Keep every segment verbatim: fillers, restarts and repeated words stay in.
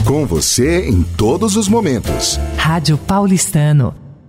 Com você em todos os momentos. Rádio Paulistano.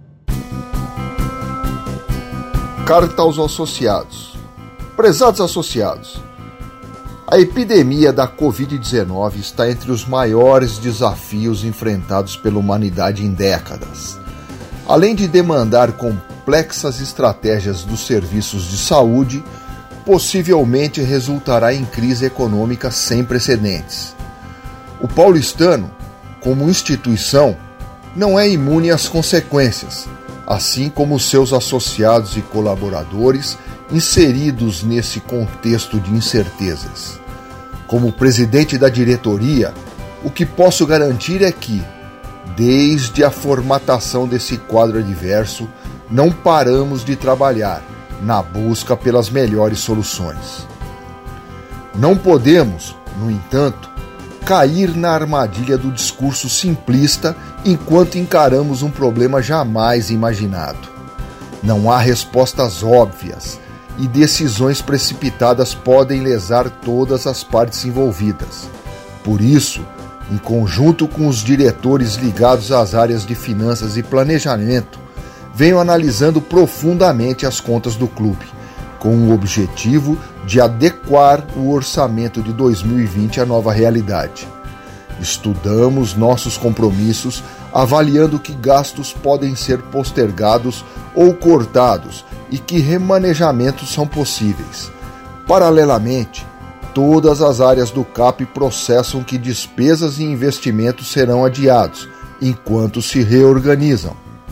Carta aos associados. Prezados associados, a epidemia da covid dezenove está entre os maiores desafios enfrentados pela humanidade em décadas. Além de demandar complexas estratégias dos serviços de saúde, possivelmente resultará em crise econômica sem precedentes. O paulistano, como instituição, não é imune às consequências, assim como seus associados e colaboradores inseridos nesse contexto de incertezas. Como presidente da diretoria, o que posso garantir é que, desde a formatação desse quadro adverso, não paramos de trabalhar na busca pelas melhores soluções. Não podemos, no entanto, cair na armadilha do discurso simplista enquanto encaramos um problema jamais imaginado. Não há respostas óbvias e decisões precipitadas podem lesar todas as partes envolvidas. Por isso, em conjunto com os diretores ligados às áreas de finanças e planejamento, venho analisando profundamente as contas do clube, com o objetivo de adequar o orçamento de dois mil e vinte à nova realidade. Estudamos nossos compromissos, avaliando que gastos podem ser postergados ou cortados e que remanejamentos são possíveis. Paralelamente, todas as áreas do C A P processam que despesas e investimentos serão adiados, enquanto se reorganizam.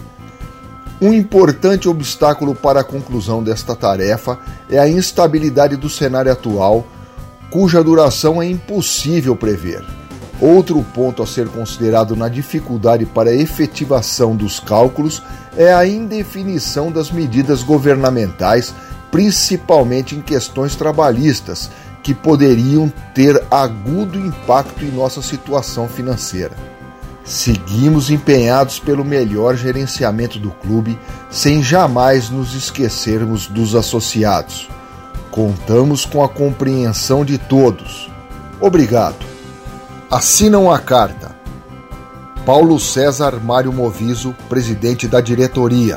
Um importante obstáculo para a conclusão desta tarefa é a instabilidade do cenário atual, cuja duração é impossível prever. Outro ponto a ser considerado na dificuldade para a efetivação dos cálculos é a indefinição das medidas governamentais, principalmente em questões trabalhistas, que poderiam ter agudo impacto em nossa situação financeira. Seguimos empenhados pelo melhor gerenciamento do clube, sem jamais nos esquecermos dos associados. Contamos com a compreensão de todos. Obrigado. Assinam a carta: Paulo César Mário Moviso, presidente da diretoria.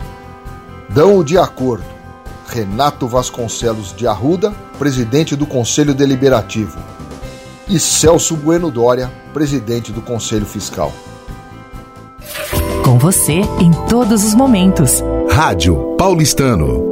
Dão o de acordo: Renato Vasconcelos de Arruda, presidente do Conselho Deliberativo, e Celso Bueno Dória, presidente do Conselho Fiscal. Com você em todos os momentos. Rádio Paulistano.